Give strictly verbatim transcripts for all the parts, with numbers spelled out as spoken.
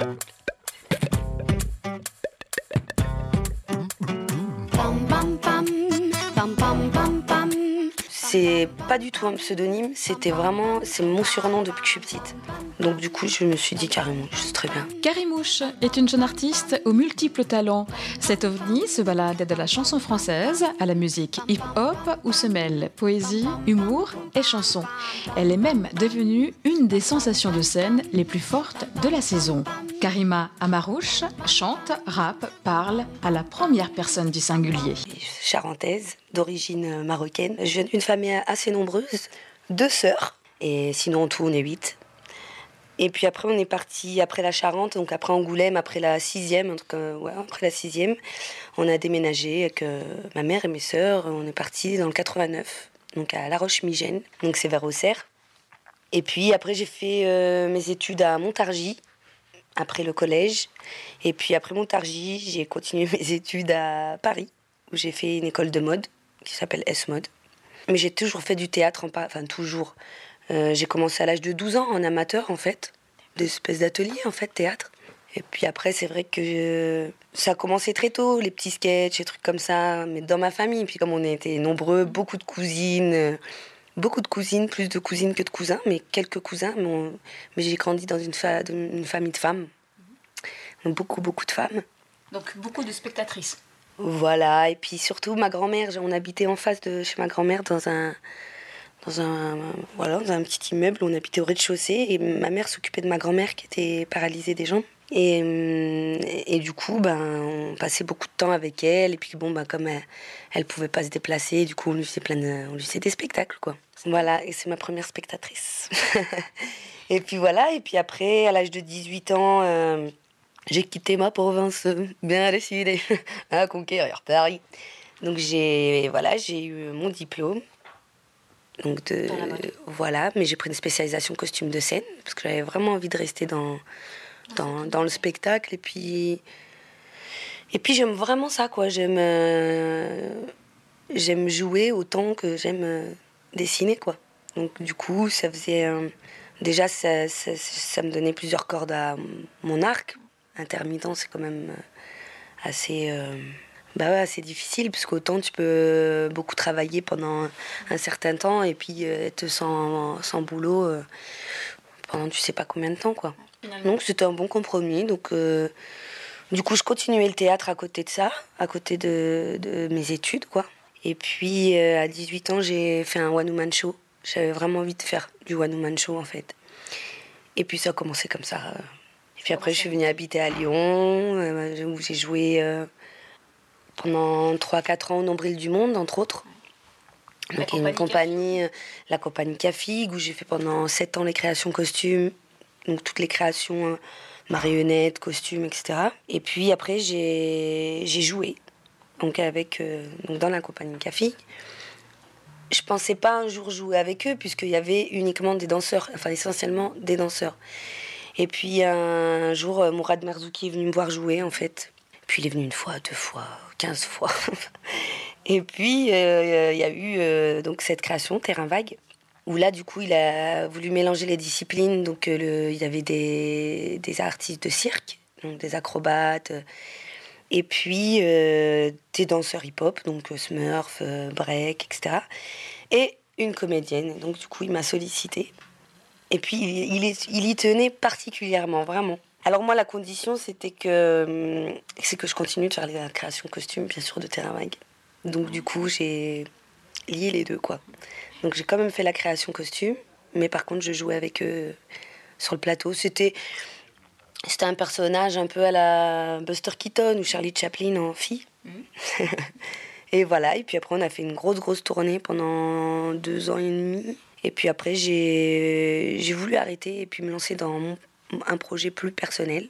C'est pas du tout un pseudonyme, c'était vraiment, c'est mon surnom depuis que je suis petite. Donc du coup, je me suis dit Carimouche, c'est très bien. Carimouche est une jeune artiste aux multiples talents. Cette ovni se balade de la chanson française à la musique hip-hop où se mêlent poésie, humour et chanson. Elle est même devenue une des sensations de scène les plus fortes de la saison. Karima Amarouche chante, rappe, parle à la première personne du singulier. Charentaise, d'origine marocaine. Je viens d'une famille assez nombreuse, deux sœurs, et sinon en tout on est huit. Et puis après on est parti après la Charente, donc après Angoulême, après la sixième, en tout cas, ouais, après la sixième, on a déménagé avec euh, ma mère et mes sœurs. On est parti dans le quatre-vingt-neuf, donc à La Roche-Migène, donc c'est vers Auxerre. Et puis après j'ai fait euh, mes études à Montargis, après le collège. Et puis après Montargis, j'ai continué mes études à Paris, où j'ai fait une école de mode qui s'appelle S-Mode. Mais j'ai toujours fait du théâtre, en pas, enfin toujours. Euh, j'ai commencé à l'âge de douze ans en amateur en fait, des espèces d'ateliers en fait, théâtre. Et puis après c'est vrai que je... ça a commencé très tôt, les petits sketchs, les trucs comme ça, mais dans ma famille. Puis comme on était nombreux, beaucoup de cousines, euh, beaucoup de cousines, plus de cousines que de cousins, mais quelques cousins. Mais, on... mais j'ai grandi dans une, fa... une famille de femmes, donc beaucoup beaucoup de femmes. Donc beaucoup de spectatrices. Voilà, et puis surtout ma grand-mère, on habitait en face de chez ma grand-mère dans un, dans un, voilà, dans un petit immeuble, on habitait au rez-de-chaussée et ma mère s'occupait de ma grand-mère qui était paralysée des jambes. Et, et, et du coup, ben, on passait beaucoup de temps avec elle et puis bon, ben, comme elle, elle pouvait pas se déplacer, du coup on lui faisait plein de, on lui faisait des spectacles quoi. Voilà, et c'est ma première spectatrice. Et puis voilà, et puis après, à l'âge de dix-huit ans... Euh, j'ai quitté ma province, bien décidé, à conquérir Paris. Donc j'ai, voilà, j'ai eu mon diplôme. Donc de, voilà, mais j'ai pris une spécialisation costume de scène parce que j'avais vraiment envie de rester dans, dans, dans le spectacle. Et puis, et puis j'aime vraiment ça, quoi. J'aime, euh, j'aime jouer autant que j'aime euh, dessiner, quoi. Donc du coup, ça faisait, euh, déjà, ça, ça, ça me donnait plusieurs cordes à mon arc. Intermittent, c'est quand même assez, euh, bah ouais, assez difficile, parce qu'autant tu peux beaucoup travailler pendant un certain temps et puis euh, être sans, sans boulot euh, pendant tu sais pas combien de temps, quoi. Donc c'était un bon compromis. Donc, euh, du coup, je continuais le théâtre à côté de ça, à côté de, de mes études, quoi. Et puis euh, à dix-huit ans, j'ai fait un one-woman show. J'avais vraiment envie de faire du one-woman show, en fait. Et puis ça a commencé comme ça. Euh, Puis après, je suis venue habiter à Lyon, euh, où j'ai joué euh, pendant trois quatre ans au Nombril du Monde, entre autres. Donc, il y a une compagnie, euh, la compagnie Cafig, où j'ai fait pendant sept ans les créations costumes, donc toutes les créations euh, marionnettes, costumes, et cetera. Et puis après, j'ai, j'ai joué, donc, avec, euh, donc dans la compagnie Cafig. Je pensais pas un jour jouer avec eux, puisqu'il y avait uniquement des danseurs, enfin essentiellement des danseurs. Et puis un jour, Mourad Merzouki est venu me voir jouer, en fait. Puis il est venu une fois, deux fois, quinze fois. Et puis euh, il y a eu euh, donc cette création, Terrain Vague, où là, du coup, il a voulu mélanger les disciplines. Donc euh, le, il y avait des, des artistes de cirque, donc des acrobates, et puis euh, des danseurs hip-hop, donc Smurf, euh, break, et cetera. Et une comédienne. Donc du coup, il m'a sollicité. Et puis, il, il, est, il y tenait particulièrement, vraiment. Alors moi, la condition, c'était que, c'est que je continue de faire la création costume, bien sûr, de Terrain Vague. Donc du coup, j'ai lié les deux, quoi. Donc j'ai quand même fait la création costume, mais par contre, je jouais avec eux sur le plateau. C'était, c'était un personnage un peu à la Buster Keaton ou Charlie Chaplin en fille. Mmh. Et voilà, et puis après, on a fait une grosse, grosse tournée pendant deux ans et demi. Et puis après, j'ai, j'ai voulu arrêter et puis me lancer dans mon, un projet plus personnel.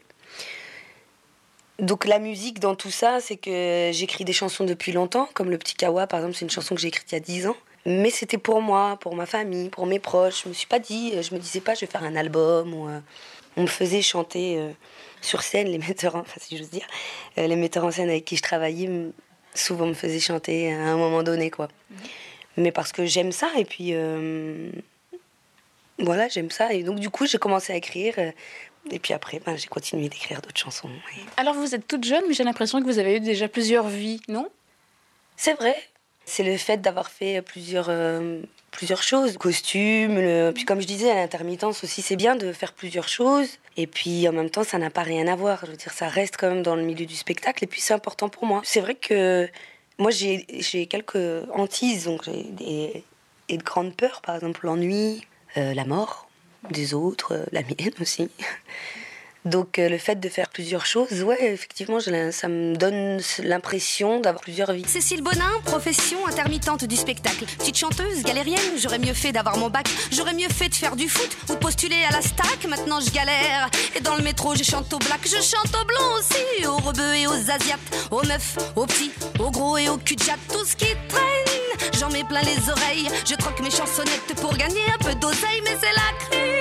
Donc la musique dans tout ça, c'est que j'écris des chansons depuis longtemps, comme Le Petit Kawa, par exemple, c'est une chanson que j'ai écrite il y a dix ans. Mais c'était pour moi, pour ma famille, pour mes proches. Je me suis pas dit, je me disais pas, je vais faire un album. Ou, euh, on me faisait chanter euh, sur scène, les metteurs en, enfin, si j'ose dire, euh, les metteurs en scène avec qui je travaillais, souvent me faisaient chanter à un moment donné, quoi. Mmh. Mais parce que j'aime ça, et puis euh, voilà, j'aime ça. Et donc du coup, j'ai commencé à écrire Et puis après, ben, j'ai continué d'écrire d'autres chansons. Et... Alors vous êtes toute jeune, mais j'ai l'impression que vous avez eu déjà plusieurs vies, non ? C'est vrai. C'est le fait d'avoir fait plusieurs, euh, plusieurs choses. Costumes, le... puis comme je disais, à l'intermittence aussi, c'est bien de faire plusieurs choses. Et puis en même temps, ça n'a pas rien à voir. Je veux dire, ça reste quand même dans le milieu du spectacle. Et puis c'est important pour moi. C'est vrai que moi, j'ai, j'ai quelques hantises, donc j'ai des, et de grandes peurs. Par exemple, l'ennui, euh, la mort des autres, euh, la mienne aussi. Donc euh, le fait de faire plusieurs choses, ouais, effectivement, je, ça me donne l'impression d'avoir plusieurs vies. Cécile Bonin, profession intermittente du spectacle. Petite chanteuse, galérienne, j'aurais mieux fait d'avoir mon bac. J'aurais mieux fait de faire du foot ou de postuler à la Starac. Maintenant je galère, et dans le métro je chante au black. Je chante aux blancs aussi, aux rebeux et aux asiates, aux meufs, aux petits, aux gros et aux cul-de-jatte. Tout ce qui traîne, j'en mets plein les oreilles. Je troque mes chansonnettes pour gagner un peu d'oseille, mais c'est la crise.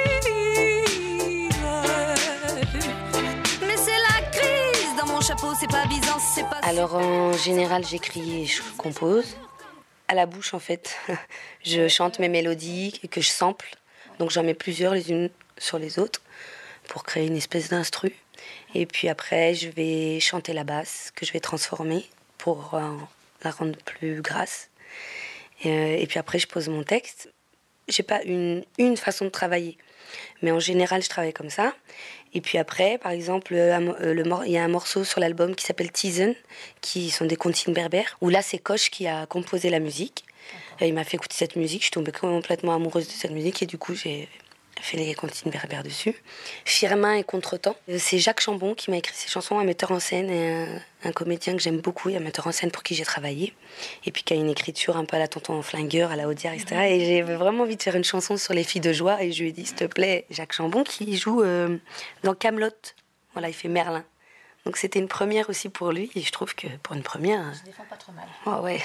Chapeau, c'est pas Byzance, c'est pas... Alors en général, j'écris et je compose. À la bouche, en fait. Je chante mes mélodies que je sample. Donc j'en mets plusieurs les unes sur les autres pour créer une espèce d'instru. Et puis après, je vais chanter la basse que je vais transformer pour euh, la rendre plus grasse. Et, euh, et puis après, je pose mon texte. J'ai pas une, une façon de travailler. Mais en général, je travaille comme ça. Et puis après, par exemple, le, le, il y a un morceau sur l'album qui s'appelle Tizen, qui sont des comptines berbères, où là, c'est Coche qui a composé la musique. Et il m'a fait écouter cette musique, je suis tombée complètement amoureuse de cette musique, et du coup, j'ai fait les comptines berbères dessus. Firmin et Contretemps, c'est Jacques Chambon qui m'a écrit ces chansons, un metteur en scène et un, un comédien que j'aime beaucoup, et un metteur en scène pour qui j'ai travaillé, et puis qui a une écriture un peu à la Tonton Flingueur, à la Audiard, et cetera. Et j'ai vraiment envie de faire une chanson sur les filles de joie, et je lui ai dit, s'il te plaît, Jacques Chambon, qui joue euh, dans Kaamelott. Voilà, il fait Merlin. Donc c'était une première aussi pour lui, et je trouve que pour une première... Je défends pas trop mal. Oh ouais,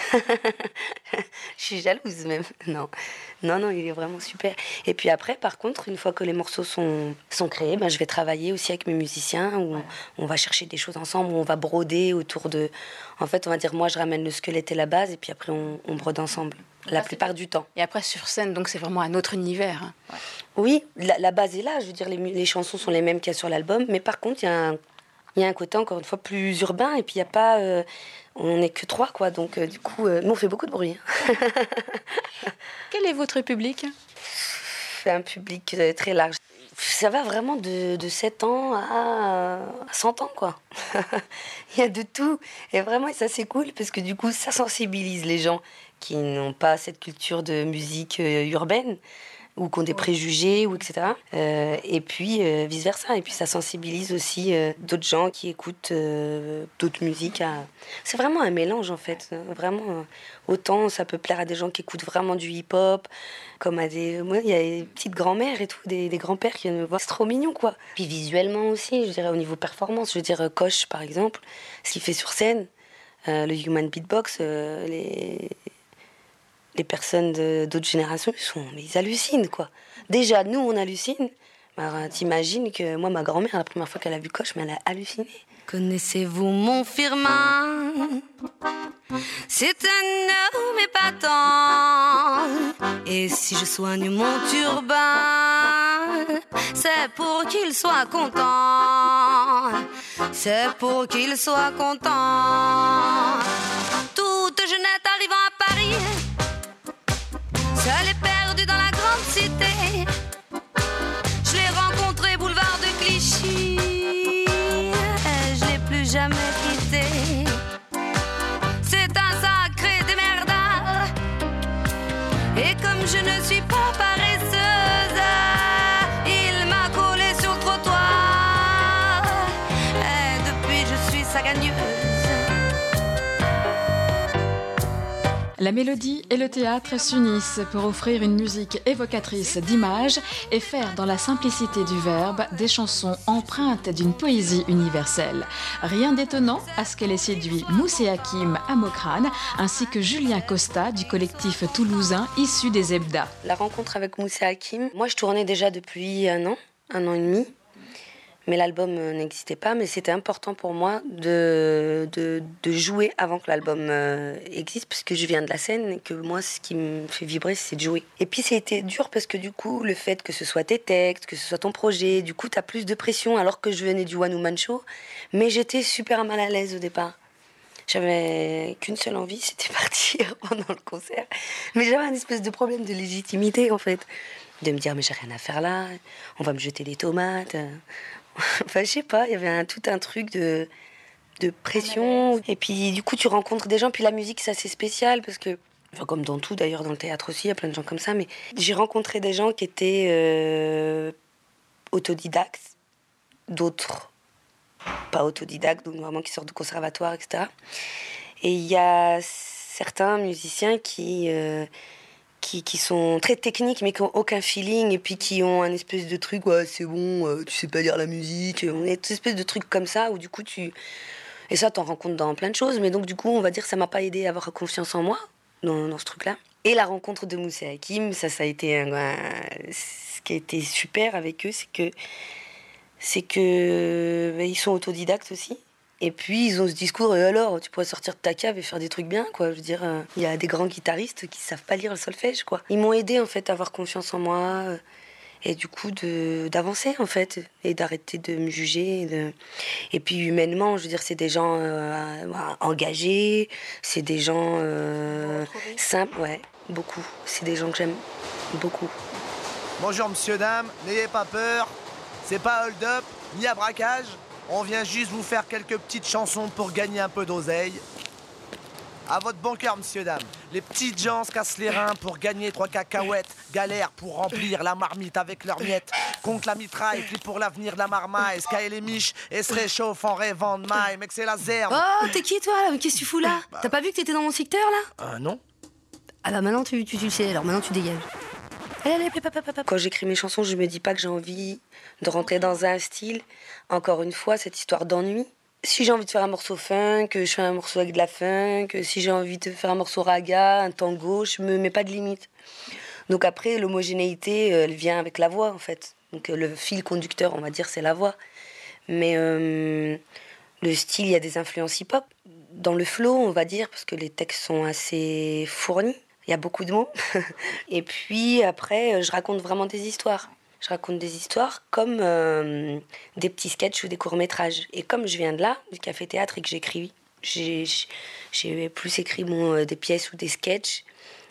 je suis jalouse même. Non, non, non, il est vraiment super. Et puis après, par contre, une fois que les morceaux sont, sont créés, ben, je vais travailler aussi avec mes musiciens, où ouais. on, on va chercher des choses ensemble, où on va broder autour de... En fait, on va dire, moi je ramène le squelette et la base, et puis après on, on brode ensemble, la après, plupart du temps. Et après sur scène, donc c'est vraiment un autre univers. Hein. Ouais. Oui, la, la base est là, je veux dire, les, les chansons sont les mêmes qu'il y a sur l'album, mais par contre, il y a un... Il y a un côté, encore une fois, plus urbain, et puis il n'y a pas... Euh, on n'est que trois, quoi, donc euh, du coup, euh, nous, on fait beaucoup de bruit. Quel est votre public ? C'est un public euh, très large. Ça va vraiment de, de sept ans à cent ans, quoi. Il y a de tout. Et vraiment, ça, c'est cool, parce que du coup, ça sensibilise les gens qui n'ont pas cette culture de musique euh, urbaine, ou qui ont des préjugés, ou et cetera. Euh, et puis euh, vice-versa. Et puis ça sensibilise aussi euh, d'autres gens qui écoutent euh, d'autres musiques. À... C'est vraiment un mélange, en fait. Vraiment, euh, autant ça peut plaire à des gens qui écoutent vraiment du hip-hop, comme à des... Moi, il y a des petites grand-mères et tout, des, des grands-pères qui viennent me voir. C'est trop mignon, quoi. Puis visuellement aussi, je dirais, au niveau performance. Je veux dire, Coche, par exemple, ce qu'il fait sur scène, euh, le Human Beatbox, euh, les... Les personnes de, d'autres générations, ils, sont, mais ils hallucinent, quoi. Déjà, nous, on hallucine. Alors, t'imagines que moi, ma grand-mère, la première fois qu'elle a vu Coche, mais elle a halluciné. Connaissez-vous mon Firmin ? C'est un homme épatant. Et si je soigne mon turban, c'est pour qu'il soit content. C'est pour qu'il soit content. Toute jeunette arrivant à Paris, seul et perdu dans la grande cité, je l'ai rencontré boulevard de Clichy, et je l'ai plus jamais quitté. C'est un sacré démerdard, et comme je ne suis pas paresseuse, il m'a collé sur le trottoir, et depuis je suis sa gagneuse. La mélodie et le théâtre s'unissent pour offrir une musique évocatrice d'images et faire dans la simplicité du verbe des chansons empreintes d'une poésie universelle. Rien d'étonnant à ce qu'elle ait séduit Moussé Hakim à Mokrane ainsi que Julien Costa du collectif toulousain issu des Ebda. La rencontre avec Moussé Hakim, moi je tournais déjà depuis un an, un an et demi. mais l'album n'existait pas. Mais c'était important pour moi de, de, de jouer avant que l'album euh, existe, parce que je viens de la scène et que moi, ce qui me fait vibrer, c'est de jouer. Et puis, ça a été dur parce que du coup, le fait que ce soit tes textes, que ce soit ton projet, du coup, t'as plus de pression alors que je venais du One Woman Show. Mais j'étais super mal à l'aise au départ. J'avais qu'une seule envie, c'était partir pendant le concert. Mais j'avais un espèce de problème de légitimité, en fait. De me dire, mais j'ai rien à faire là, on va me jeter des tomates. Enfin, je sais pas, il y avait un, tout un truc de, de pression. Et puis, du coup, tu rencontres des gens. Puis la musique, c'est assez spécial parce que, enfin, comme dans tout, d'ailleurs, dans le théâtre aussi, il y a plein de gens comme ça. Mais j'ai rencontré des gens qui étaient euh, autodidactes, d'autres pas autodidactes, donc vraiment qui sortent de conservatoire, et cetera. Et il y a certains musiciens qui, euh, qui, qui sont très techniques, mais qui n'ont aucun feeling, et puis qui ont un espèce de truc, ouais, c'est bon, euh, tu sais pas lire la musique, on est une espèce de truc comme ça, où du coup tu... Et ça, t'en rencontres dans plein de choses, mais donc du coup, on va dire, ça m'a pas aidé à avoir confiance en moi, dans, dans ce truc-là. Et la rencontre de Moussa et Hakim, ça, ça a été un, un... Ce qui a été super avec eux, c'est que c'est que bah, ils sont autodidactes aussi. Et puis ils ont ce discours, et alors, tu pourrais sortir de ta cave et faire des trucs bien, quoi. Je veux dire, il euh, y a des grands guitaristes qui savent pas lire le solfège, quoi. Ils m'ont aidé en fait à avoir confiance en moi euh, et du coup de d'avancer en fait et d'arrêter de me juger. Et, de... et puis humainement, je veux dire, c'est des gens euh, engagés, c'est des gens euh, simples, ouais, beaucoup. C'est des gens que j'aime beaucoup. Bonjour monsieur, dame, n'ayez pas peur. C'est pas hold-up, ni à braquage. On vient juste vous faire quelques petites chansons pour gagner un peu d'oseille. À votre bon cœur, monsieur, dame. Les petites gens se cassent les reins pour gagner trois cacahuètes. Galère pour remplir la marmite avec leurs miettes. Contre la mitraille, puis pour l'avenir de la marmaille. Sky et les miches, et se réchauffent en rêvant de maille. Mec, c'est la zerbe. Oh, t'es qui, toi, là? Qu'est-ce que tu fous, là? Bah... T'as pas vu que t'étais dans mon secteur, là? Euh, non. Ah bah maintenant, tu, tu, tu le sais, alors maintenant, tu dégages. Allez, allez, papa, papa. Quand j'écris mes chansons, je me dis pas que j'ai envie de rentrer dans un style. Encore une fois, cette histoire d'ennui. Si j'ai envie de faire un morceau funk, je fais un morceau avec de la funk. Si j'ai envie de faire un morceau raga, un tango, je me mets pas de limite. Donc après, l'homogénéité, elle vient avec la voix, en fait. Donc le fil conducteur, on va dire, c'est la voix. Mais euh, le style, il y a des influences hip-hop. Dans le flow, on va dire, parce que les textes sont assez fournis. Il y a beaucoup de mots. Et puis après, je raconte vraiment des histoires. Je raconte des histoires comme euh, des petits sketchs ou des courts-métrages. Et comme je viens de là, du café-théâtre, et que j'écris, j'ai, j'ai plus écrit bon, des pièces ou des sketchs.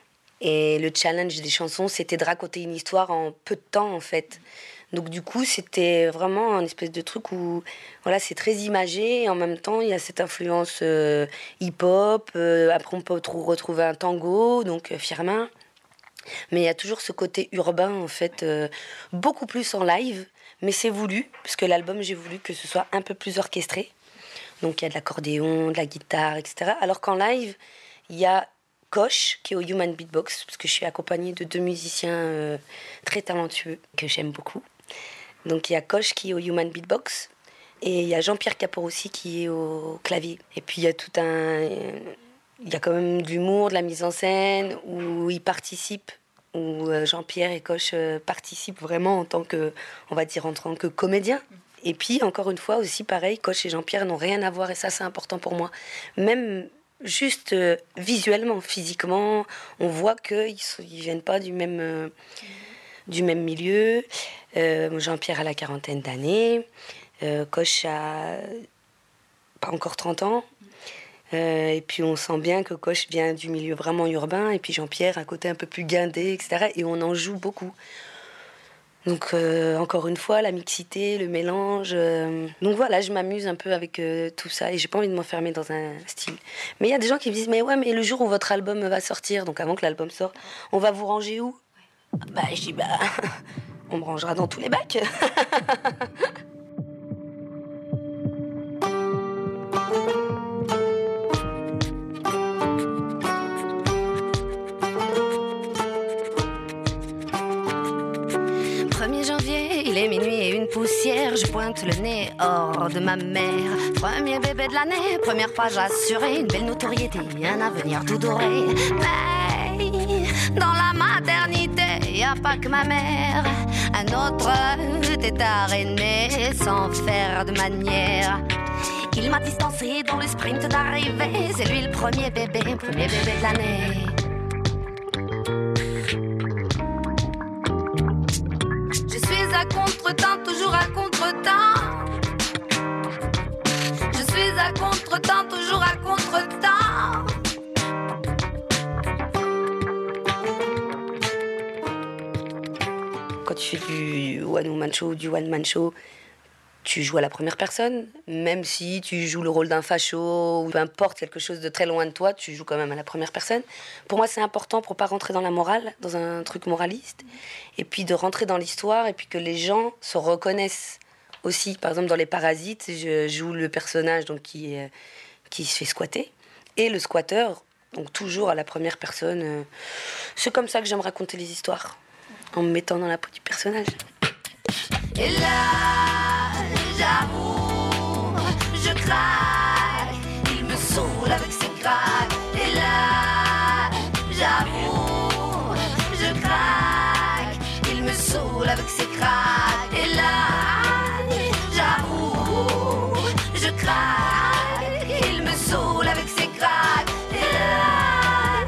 Et le challenge des chansons, c'était de raconter une histoire en peu de temps, en fait. Donc du coup, c'était vraiment un espèce de truc où voilà, c'est très imagé et en même temps, il y a cette influence euh, hip-hop. Euh, après, on peut retrouver un tango, donc euh, Firmin. Mais il y a toujours ce côté urbain, en fait, euh, beaucoup plus en live. Mais c'est voulu, parce que l'album, j'ai voulu que ce soit un peu plus orchestré. Donc il y a de l'accordéon, de la guitare, et cetera. Alors qu'en live, il y a Koch, qui est au Human Beatbox, parce que je suis accompagnée de deux musiciens euh, très talentueux, que j'aime beaucoup. Donc il y a Koch qui est au Human Beatbox et il y a Jean-Pierre Capor aussi qui est au clavier. Et puis il y a tout un... Il y a quand même de l'humour, de la mise en scène, où ils participent, où Jean-Pierre et Koch participent vraiment en tant que, on va dire, en tant que comédiens. Et puis encore une fois aussi pareil, Koch et Jean-Pierre n'ont rien à voir et ça c'est important pour moi. Même juste euh, visuellement, physiquement, on voit qu'ils ne viennent pas du même... Euh, du même milieu. Euh, Jean-Pierre a la quarantaine d'années. Euh, Koch a pas encore trente ans. Euh, et puis on sent bien que Koch vient du milieu vraiment urbain. Et puis Jean-Pierre, un côté un peu plus guindé, et cetera. Et on en joue beaucoup. Donc euh, encore une fois, la mixité, le mélange. Euh... Donc voilà, je m'amuse un peu avec euh, tout ça. Et j'ai pas envie de m'enfermer dans un style. Mais il y a des gens qui me disent, mais ouais, mais le jour où votre album va sortir, donc avant que l'album sorte, on va vous ranger où ? Bah, je dis, bah, on me rangera dans tous les bacs. premier janvier, il est minuit et une poussière. Je pointe le nez hors de ma mère. Premier bébé de l'année, première page assurée. Une belle notoriété, un avenir tout doré. Mais dans la maternité, y a a pas que ma mère. Un autre tétard est né sans faire de manière. Il m'a distancé dans le sprint d'arrivée. C'est lui le premier bébé, premier bébé de l'année. Je suis à contre-temps, toujours à contre-temps. Je suis à contre-temps, toujours à contre-temps. Quand tu fais du one-woman show ou du one-man show, tu joues à la première personne, même si tu joues le rôle d'un facho ou peu importe, quelque chose de très loin de toi, tu joues quand même à la première personne. Pour moi, c'est important pour pas rentrer dans la morale, dans un truc moraliste, et puis de rentrer dans l'histoire et puis que les gens se reconnaissent aussi. Par exemple, dans Les Parasites, je joue le personnage donc, qui, est, qui se fait squatter et le squatteur, donc toujours à la première personne. C'est comme ça que j'aime raconter les histoires, en me mettant dans la peau du personnage. Et là, j'avoue, je craque. Il me saoule avec ses craques. Et là, j'avoue, je craque. Il me saoule avec ses craques. Et là, j'avoue, je craque. Il me saoule avec ses craques. Et là,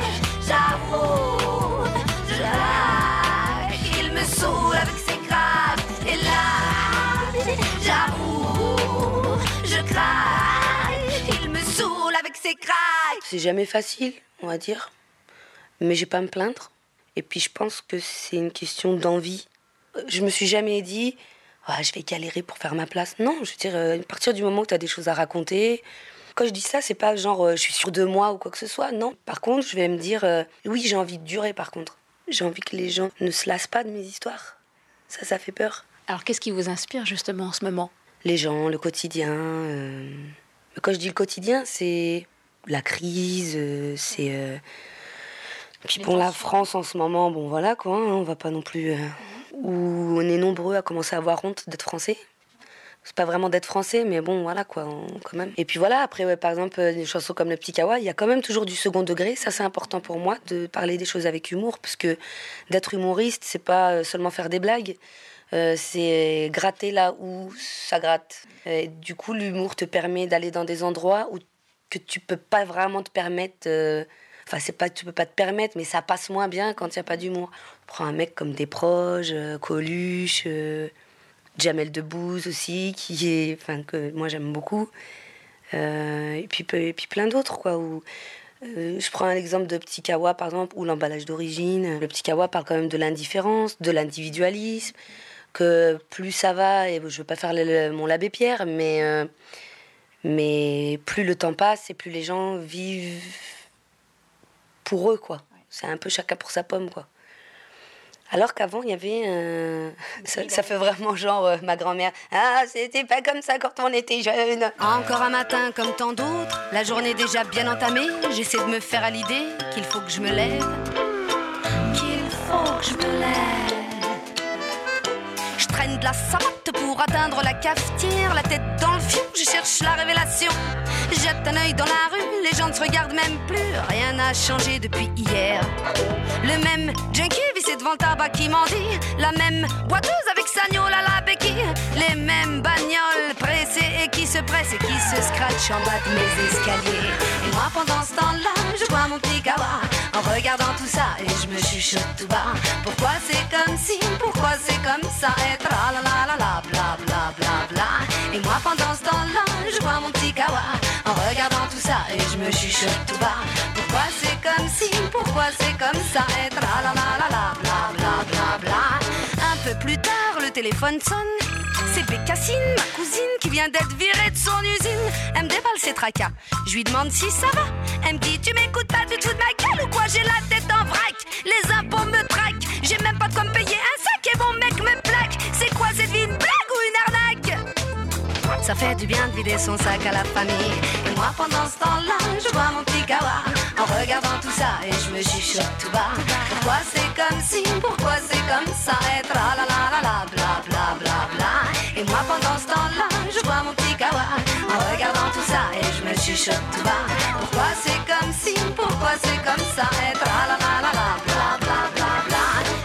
j'avoue, je craque. Il me saoule avec ses craques. Et là, j'avoue, je craque. Il me saoule avec ses craques. C'est jamais facile, on va dire, mais j'ai pas à me plaindre. Et puis je pense que c'est une question d'envie. Je me suis jamais dit, oh, je vais galérer pour faire ma place. Non, je veux dire, à partir du moment où tu as des choses à raconter, quand je dis ça, c'est pas genre je suis sûre de moi ou quoi que ce soit. Non, par contre, je vais me dire, euh, oui, j'ai envie de durer par contre. J'ai envie que les gens ne se lassent pas de mes histoires. Ça, ça fait peur. Alors, qu'est-ce qui vous inspire justement en ce moment ? Les gens, le quotidien. Euh... Quand je dis le quotidien, c'est la crise, euh, c'est... Euh... Puis pour la France en ce moment, bon voilà quoi, hein, on va pas non plus... Euh... Où on est nombreux à commencer à avoir honte d'être français. C'est pas vraiment d'être français, mais bon, voilà quoi, on, quand même. Et puis voilà, après, ouais, par exemple, des chansons comme Le Petit Kawa, il y a quand même toujours du second degré. Ça, c'est important pour moi, de parler des choses avec humour, parce que d'être humoriste, c'est pas seulement faire des blagues, euh, c'est gratter là où ça gratte. Et du coup, l'humour te permet d'aller dans des endroits où que tu peux pas vraiment te permettre... Euh, Enfin, c'est pas que tu peux pas te permettre, mais ça passe moins bien quand il n'y a pas d'humour. On prend un mec comme Desproges, euh, Coluche, euh, Jamel Debbouze aussi, qui est, enfin, que moi j'aime beaucoup. Euh, et, puis, et puis plein d'autres, quoi. Où, euh, je prends un exemple de Petit Kawa, par exemple, ou l'emballage d'origine. Le Petit Kawa parle quand même de l'indifférence, de l'individualisme, que plus ça va, et je veux pas faire le, mon l'abbé Pierre, mais, euh, mais plus le temps passe et plus les gens vivent pour eux, quoi. C'est un peu chacun pour sa pomme, quoi. Alors qu'avant, il y avait... Euh... Ça, ça fait vraiment genre euh, ma grand-mère. Ah, c'était pas comme ça quand on était jeune. Encore un matin comme tant d'autres, la journée déjà bien entamée. J'essaie de me faire à l'idée qu'il faut que je me lève. Qu'il faut que je me lève. Je traîne de la savate pour atteindre la cafetière. La tête dans le fion, je cherche la révélation. Jette un œil dans la rue, les gens ne se regardent même plus. Rien n'a changé depuis hier. Le même junkie vissé devant le tabac qui m'en dit. La même boiteuse avec sa gnôle à la béquille. Les mêmes bagnoles pressées et qui se pressent et qui se scratchent en bas de mes escaliers. Et moi pendant ce temps-là, je bois mon petit kawa en regardant tout ça et je me chuchote tout bas. Pourquoi c'est comme si, pourquoi c'est comme ça? Et tra la la la la bla bla bla bla. Et moi pendant ce temps-là, je bois mon petit kawa en regardant tout ça et je me chuchote tout bas. Pourquoi c'est comme si, pourquoi c'est comme ça? Et tra la la la la bla bla bla bla. Un peu plus tard, le téléphone sonne. C'est Bécassine, ma cousine, qui vient d'être virée de son usine. Elle me déballe ses tracas. Je lui demande si ça va. Elle me dit, tu m'écoutes pas, tu te fous de ma gueule ou quoi? J'ai la tête en vrac, les impôts me traquent. J'ai même pas de quoi me payer un sac et mon mec me plaque. C'est quoi cette vie, une blague ou une arnaque? Ça fait du bien de vider son sac à la famille. Et moi pendant ce temps-là, je bois mon petit kawa en regardant tout ça et je me chuchote tout bas. Pourquoi c'est comme si, pourquoi c'est comme ça? Et tra la la la la bla bla bla bla. Et moi pendant ce temps-là, je bois mon petit kawa en regardant tout ça et je me chuchote tout bas. Pourquoi c'est comme si, pourquoi c'est comme ça? Et tra la la la la bla bla bla bla. Je raccroche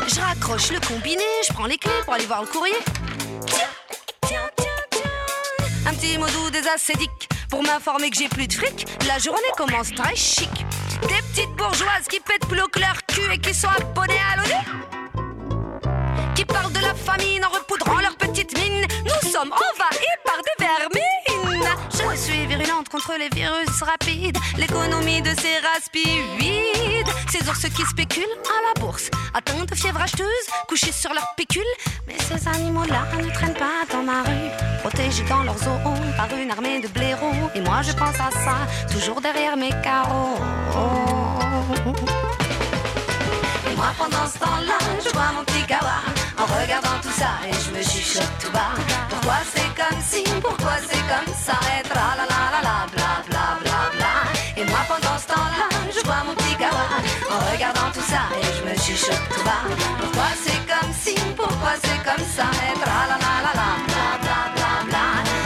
décroche le combiné, je prends les clés pour aller voir le courrier. Tiens, tiens, tiens, tiens. Un petit mot doux des ascétiques pour m'informer que j'ai plus de fric. La journée commence très chic. Des petites bourgeoises qui pètent plus haut que leur cul et qui sont abonnées à l'ONU, qui parlent de la famine en repoudrant leurs petites mines. Nous sommes envahis par des vermines. Je suis virulente contre les virus rapides, l'économie de ces raspides, ces ours qui spéculent à la bourse, atteints de fièvre acheteuse, couchés sur leurs pécules. Mais ces animaux-là ne traînent pas dans ma rue, protégés dans leurs os par une armée de blaireaux. Et moi je pense à ça, toujours derrière mes carreaux. Et moi pendant ce temps-là, je bois mon petit kawa en regardant tout ça et je me chuchote tout bas. Pourquoi c'est comme si, pourquoi c'est comme ça, et tra la la la la bla bla bla bla. Et moi pendant ce temps-là, je bois mon petit kawa en regardant tout ça et je me chuchote tout bas. Pourquoi c'est comme si, pourquoi c'est comme ça, et tra la la la la bla bla bla bla.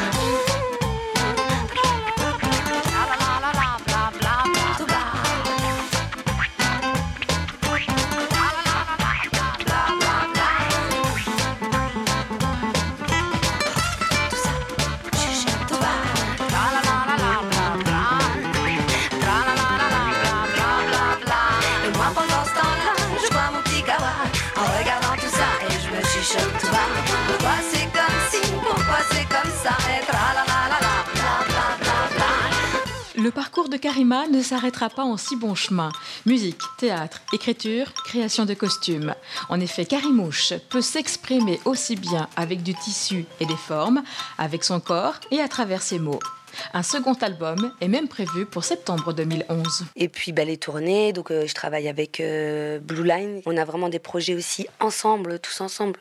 Pourquoi c'est comme si, pourquoi c'est comme ça, et tra la la la la bla bla bla bla. Le parcours de Karima ne s'arrêtera pas en si bon chemin. Musique, théâtre, écriture, création de costumes. En effet, Karimouche peut s'exprimer aussi bien avec du tissu et des formes, avec son corps et à travers ses mots. Un second album est même prévu pour septembre deux mille onze. Et puis bah, les tournées, donc euh, je travaille avec euh, Blue Line. On a vraiment des projets aussi ensemble, tous ensemble.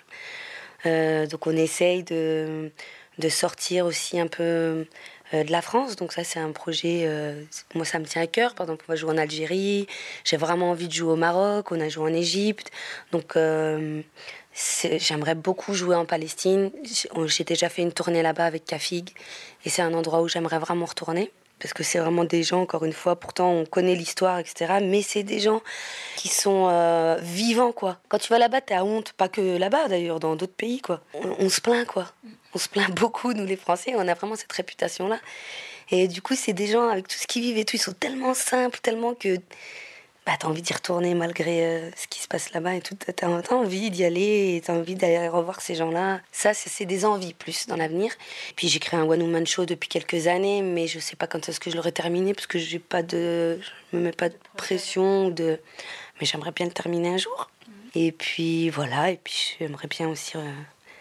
Euh, donc on essaye de, de sortir aussi un peu euh, de la France. Donc ça c'est un projet, euh, moi ça me tient à cœur. Par exemple on va jouer en Algérie, j'ai vraiment envie de jouer au Maroc, on a joué en Égypte. Donc euh, j'aimerais beaucoup jouer en Palestine. J'ai déjà fait une tournée là-bas avec Kafig et c'est un endroit où j'aimerais vraiment retourner. Parce que c'est vraiment des gens, encore une fois, pourtant on connaît l'histoire, et cetera. Mais c'est des gens qui sont euh, vivants, quoi. Quand tu vas là-bas, t'as honte. Pas que là-bas, d'ailleurs, dans d'autres pays, quoi. On, on se plaint, quoi. On se plaint beaucoup, nous les Français. On a vraiment cette réputation-là. Et du coup, c'est des gens, avec tout ce qu'ils vivent et tout, ils sont tellement simples, tellement que... Bah, t'as envie d'y retourner malgré euh, ce qui se passe là-bas et tout. T'as, t'as envie d'y aller, et t'as envie d'aller revoir ces gens-là. Ça, c'est, c'est des envies plus dans l'avenir. Puis j'ai créé un One Woman Show depuis quelques années, mais je sais pas quand est-ce que je l'aurai terminé parce que j'ai pas de, je me mets pas de pression de, mais j'aimerais bien le terminer un jour. Et puis voilà, et puis j'aimerais bien aussi euh,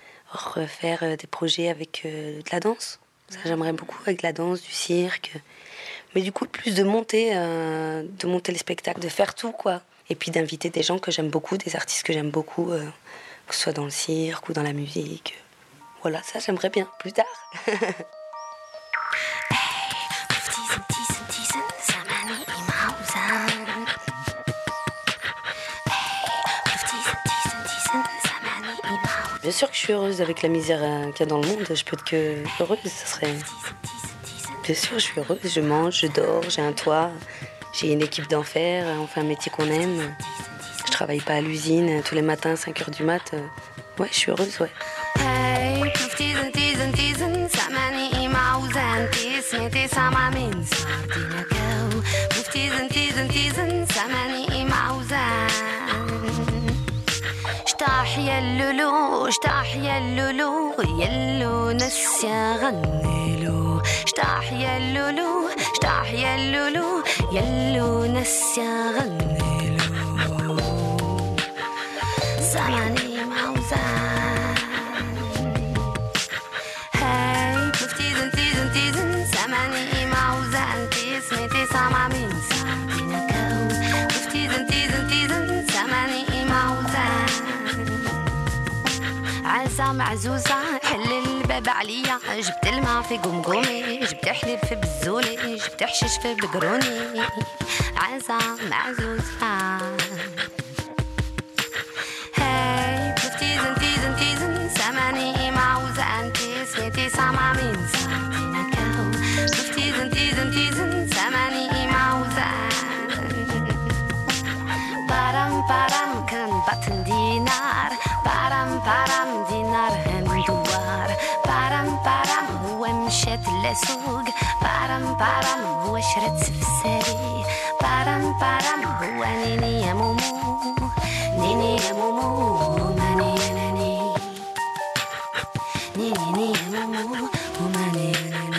refaire euh, des projets avec euh, de la danse. Ça, j'aimerais beaucoup avec de la danse, du cirque. Mais du coup, plus de monter, euh, de monter le spectacle, de faire tout, quoi. Et puis d'inviter des gens que j'aime beaucoup, des artistes que j'aime beaucoup, euh, que ce soit dans le cirque ou dans la musique. Voilà, ça, j'aimerais bien, plus tard. Bien sûr que je suis heureuse avec la misère qu'il y a dans le monde. Je peux être que heureuse, ça serait... Bien sûr, je suis heureuse, je mange, je dors, j'ai un toit, j'ai une équipe d'enfer, on fait un métier qu'on aime. Je travaille pas à l'usine tous les matins, cinq heures du mat. Ouais, je suis heureuse, ouais. اشتاح يا اللولو اشتاح يا اللولو يلو نسيا غنيلو اشتاح يا اللولو اشتاح يا اللولو يلو نسيا غنيلو زماني موزان هاي بفتيزن تيزن تيزن زماني موزان تسمي تسمع من سامينكو بفتيزن تيزن تيزن زماني موزان عزة معزوزة حل الباب عليا جبت الماء في قمقومي جبت حليب في بزولي جبت حشيش في بقروني عزة معزوزة هاي بفتيزن تيزن تيزن سماني معوزة تسميتي سامع من سامينكو بفتيزن تيزن تيزن سماني معوزة بارم بارم كان بطن دينار شارع سوق. بارم بارم هو شرد سفساري. بارم بارم هو نيني يا مومو. نيني يا مومو ماني يا ناني. نيني يا مومو وماني يا ناني.